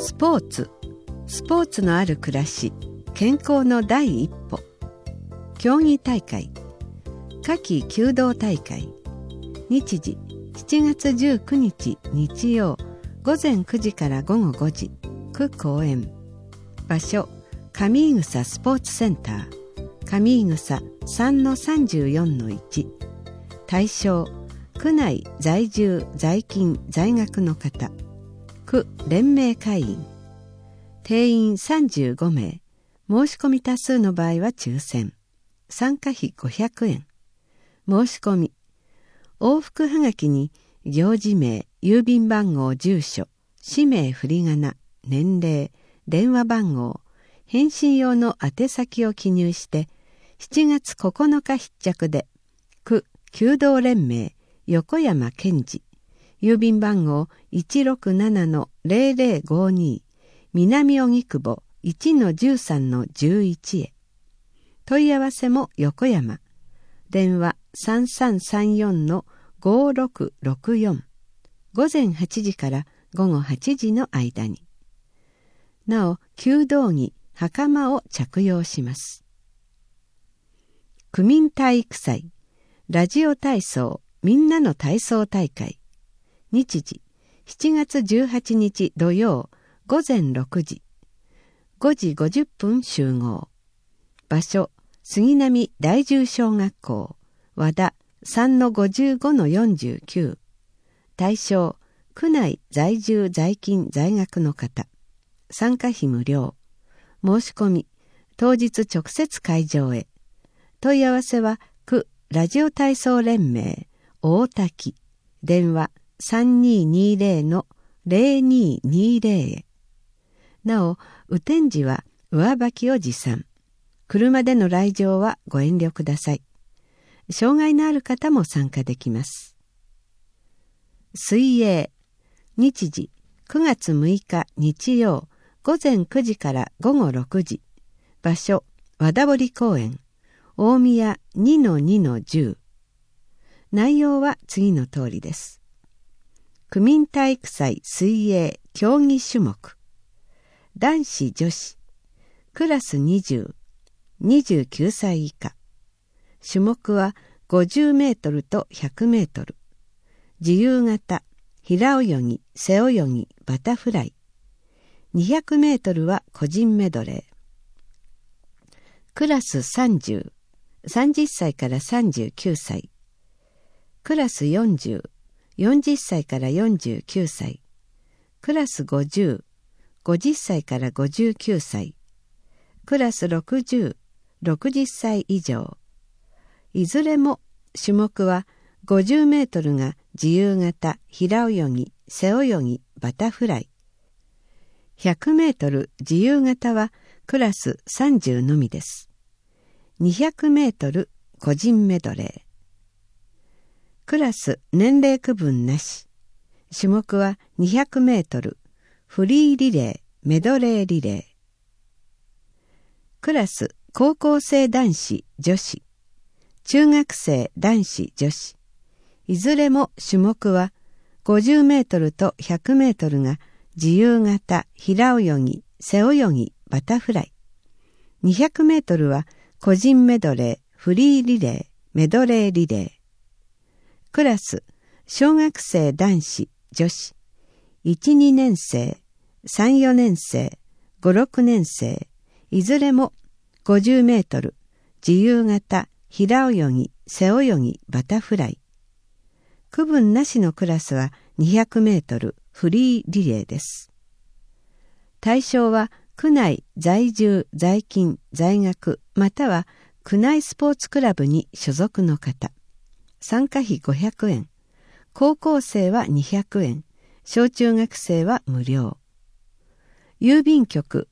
スポーツのある暮らし、健康の第一歩。競技大会、夏季弓道大会。日時7月19日日曜午前9時から午後5時、区公園。場所、上井草スポーツセンター、上井草 3-34-1。対象、区内在住在勤在学の方、区連盟会員。定員35名。申し込み多数の場合は抽選。参加費500円。申し込み。往復はがきに行事名、郵便番号、住所、氏名、振り仮名、年齢、電話番号、返信用の宛先を記入して7月9日必着で、区弓道連盟横山健二、郵便番号 167-0052 南荻窪 1-13-11 へ。問い合わせも横山。電話 3334-5664。午前8時から午後8時の間に。なお、弓道着、袴を着用します。区民体育祭、ラジオ体操、みんなの体操大会。日時、7月18日土曜、午前6時。5時50分集合。場所、杉並第10小学校、和田 3-55-49。対象、区内在住在勤在学の方。参加費無料。申し込み、当日直接会場へ。問い合わせは、区ラジオ体操連盟、大滝。電話 3220-0220 へ。なお、雨天時は上履きを持参。車での来場はご遠慮ください。障害のある方も参加できます。水泳。日時、9月6日日曜、午前9時から午後6時。場所、和田堀公園。大宮 2-2-10。内容は次の通りです。区民体育祭水泳競技種目。男子女子。クラス20。29歳以下。種目は50メートルと100メートル。自由形、平泳ぎ、背泳ぎ、バタフライ。200メートルは個人メドレー。クラス30、30歳から39歳。クラス40、40歳から49歳。クラス50、50歳から59歳。クラス60、60歳以上。いずれも種目は50メートルが自由形、平泳ぎ、背泳ぎ、バタフライ。100メートル自由形はクラス30のみです。200メートル個人メドレー。クラス年齢区分なし。種目は200メートル、フリーリレー、メドレーリレー。クラス高校生男子、女子。中学生男子、女子。いずれも種目は50メートルと100メートルが自由形、平泳ぎ、背泳ぎ、バタフライ。200メートルは個人メドレー、フリーリレー、メドレーリレー。クラス小学生男子、女子。1、2年生、3、4年生、5、6年生。いずれも50メートル、自由形、平泳ぎ、背泳ぎ、バタフライ。区分なしのクラスは200メートル、フリーリレーです。対象は区内在住在勤在学または区内スポーツクラブに所属の方。参加費500円。高校生は200円。小中学生は無料。郵便局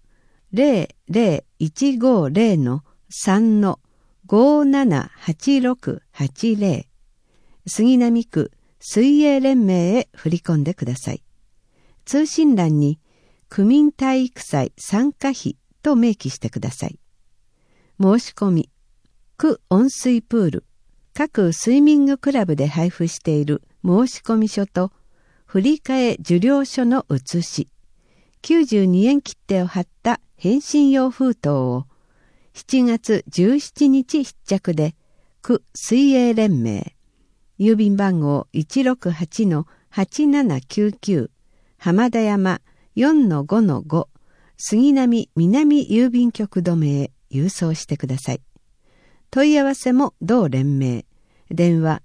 00150-3-578680 杉並区水泳連盟へ振り込んでください。通信欄に区民体育祭参加費と明記してください。申し込み、区温水プール、各スイミングクラブで配布している申込書と振替受領書の写し、 92円切手を貼った返信用封筒を7月17日必着で区水泳連盟郵便番号 168-8799 浜田山 4-5-5 杉並南郵便局止めへ郵送してください。問い合わせも同連盟。電話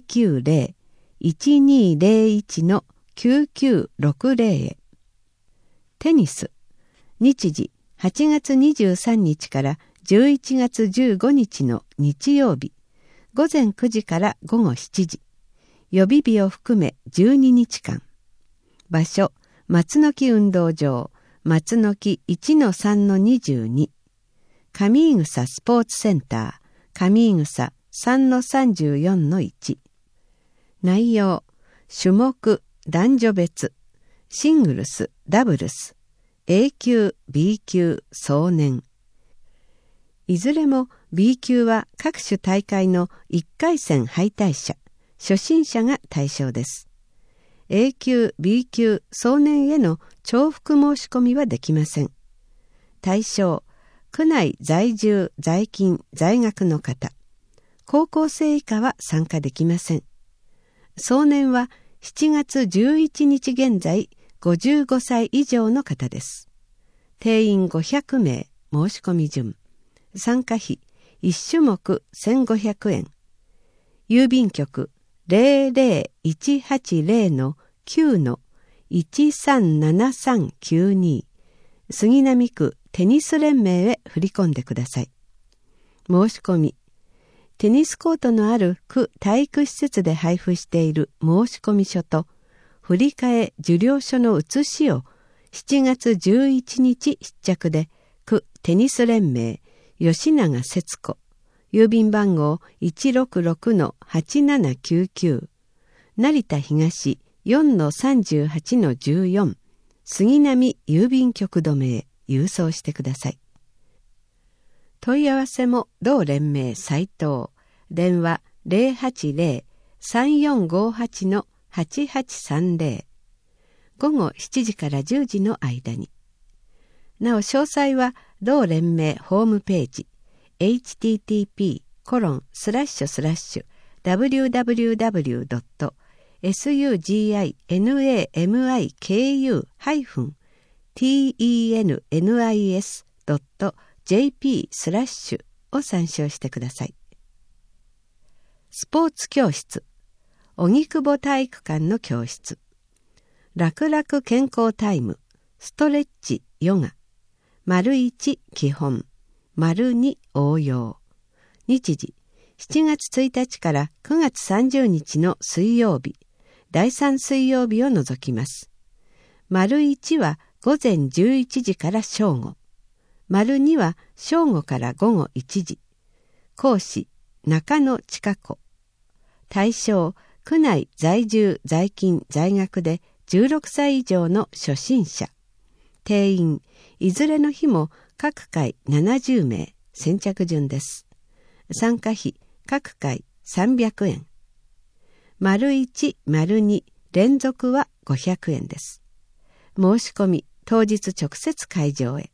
090-1201-9960 へ。テニス。日時8月23日から11月15日の日曜日。午前9時から午後7時。予備日を含め12日間。場所、松の木運動場、松の木 1-3-22。上井草スポーツセンター、上井草 3-34-1。内容、種目、男女別、シングルス、ダブルス、A 級、B 級、壮年。いずれも B 級は各種大会の1回戦敗退者、初心者が対象です。A 級、B 級、壮年への重複申し込みはできません。対象、区内在住、在勤、在学の方。高校生以下は参加できません。壮年は7月11日現在55歳以上の方です。定員500名、申し込み順。参加費、1種目1500円。郵便局 00180-9-137392 杉並区テニス連盟へ振り込んでください。申し込み。テニスコートのある区体育施設で配布している申し込み書と振り替え受領書の写しを7月11日必着で区テニス連盟吉永節子郵便番号 166-8799 成田東 4-38-14 杉並郵便局止めへ郵送してください。問い合わせも同連盟斉藤。電話 080-3458-8830 午後7時から10時の間に。なお詳細は同連盟ホームページ http://www.suginis.jp/ を参照してください。スポーツ教室、荻窪体育館の教室。楽々健康タイム、ストレッチ、ヨガ。1基本、2応用。日時、7月1日から9月30日の水曜日、第3水曜日を除きます。1は午前11時から正午。2は正午から午後1時。講師、中野千佳子。対象、区内在住、在勤、在学で16歳以上の初心者。定員、いずれの日も各回70名、先着順です。参加費、各回300円。1、2連続は500円です。申し込み、当日直接会場へ。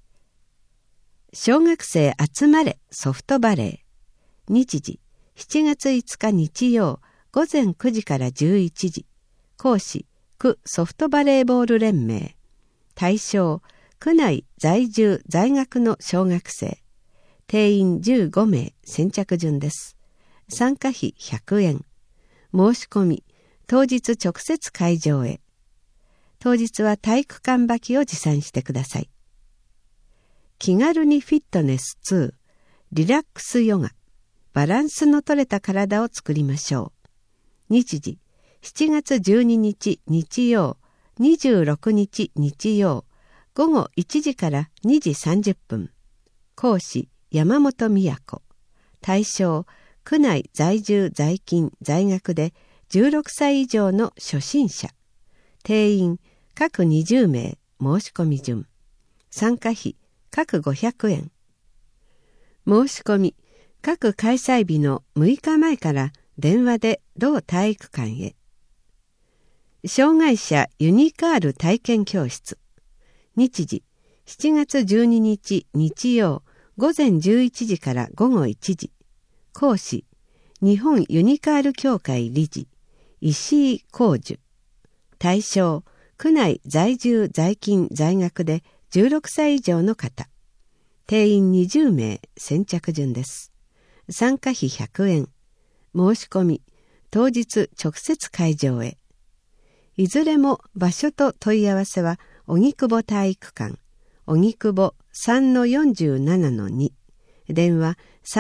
小学生集まれソフトバレー。日時、7月5日日曜、午前9時から11時。講師、区ソフトバレーボール連盟。対象、区内在住在学の小学生。定員15名、先着順です。参加費100円。申し込み、当日直接会場へ。当日は体育館履きを持参してください。気軽にフィットネス2、リラックスヨガ、バランスの取れた体を作りましょう。日時、7月12日日曜、26日日曜、午後1時から2時30分。講師、山本美也子。対象、区内在住在勤在学で16歳以上の初心者。定員、各20名、申し込み順。参加費、各500円。申し込み、各開催日の6日前から電話で同体育館へ。障害者ユニカール体験教室。 日時、7月12日日曜、午前11時から午後1時。講師、日本ユニカール協会理事、石井光樹。対象、区内在住在勤在学で16歳以上の方。定員20名、先着順です。参加費100円。申し込み、当日直接会場へ。いずれも場所と問い合わせは、荻窪体育館、荻窪 3-47-2、電話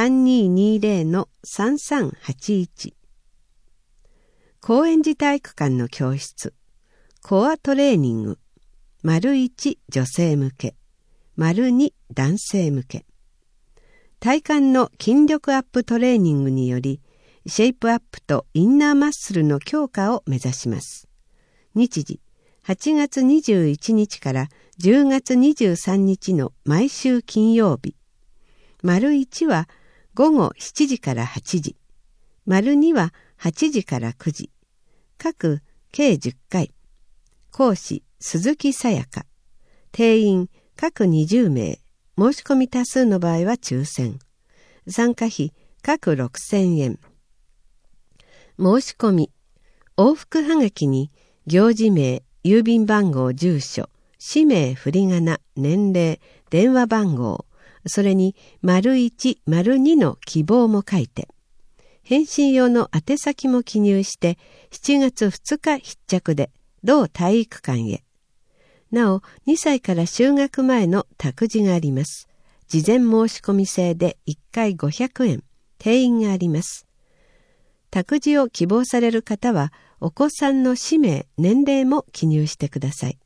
3220-3381。高円寺体育館の教室、コアトレーニング、1女性向け、2男性向け。体幹の筋力アップトレーニングにより、シェイプアップとインナーマッスルの強化を目指します。日時、8月21日から10月23日の毎週金曜日。1は午後7時から8時。2は8時から9時。各計10回。講師、鈴木さやか。定員、各20名。申し込み多数の場合は抽選。参加費、各6000円。申し込み。往復はがきに、行事名、郵便番号、住所、氏名、振り仮名、年齢、電話番号、それに1、2の希望も書いて、返信用の宛先も記入して、7月2日必着で、同体育館へ。なお、2歳から就学前の託児があります。事前申し込み制で1回500円、定員があります。託児を希望される方は、お子さんの氏名、年齢も記入してください。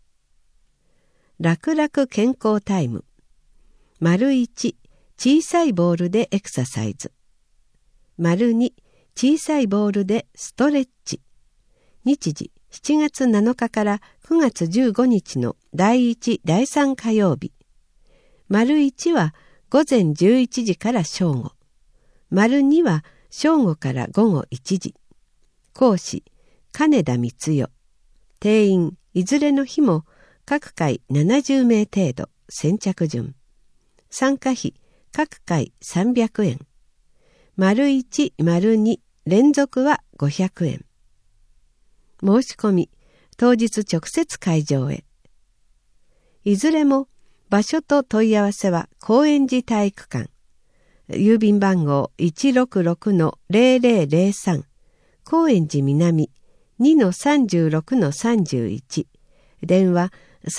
楽々健康タイム。1、小さいボールでエクササイズ。2、小さいボールでストレッチ。日時、7月7日から9月15日の第1、第3火曜日。1は午前11時から正午。2は正午から午後1時。講師、金田光代。定員、いずれの日も各回70名程度、先着順。参加費、各回300円。1、2、連続は500円。申し込み、当日直接会場へ。いずれも、場所と問い合わせは高円寺体育館。郵便番号 166-0003。高円寺南 2-36-31。電話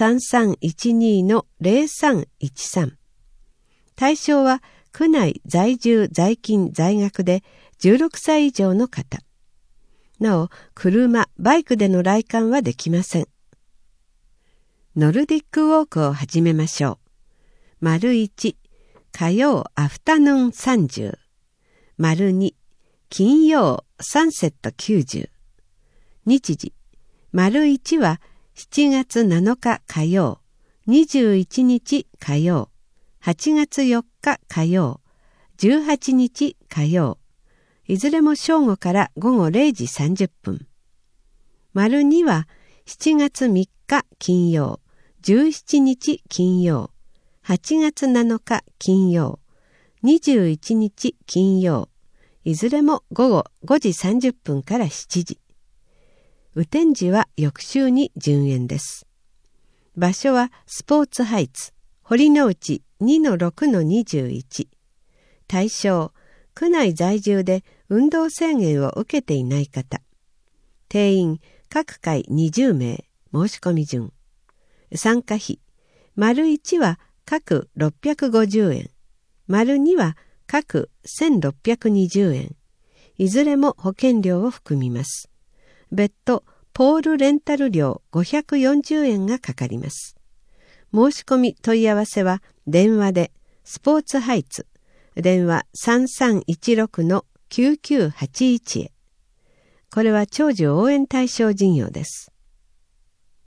3312-0313。対象は区内在住在勤在学で16歳以上の方。なお、車、バイクでの来館はできません。ノルディックウォークを始めましょう。1、火曜アフタヌーン30。2、金曜サンセット90。日時、1は7月7日火曜、21日火曜、8月4日火曜、18日火曜。いずれも正午から午後0時30分。2は7月3日金曜、17日金曜、8月7日金曜、21日金曜。いずれも午後5時30分から7時。雨天時は翌週に順延です。場所はスポーツハイツ、堀之内 2-6-21。対象、区内在住で運動制限を受けていない方。定員、各回20名、申し込み順。参加費、1は各650円。2は各1620円。いずれも保険料を含みます。別途、ポールレンタル料540円がかかります。申し込み問い合わせは電話で、スポーツハイツ、電話 3316-9981 へ。これは長寿応援対象事業です。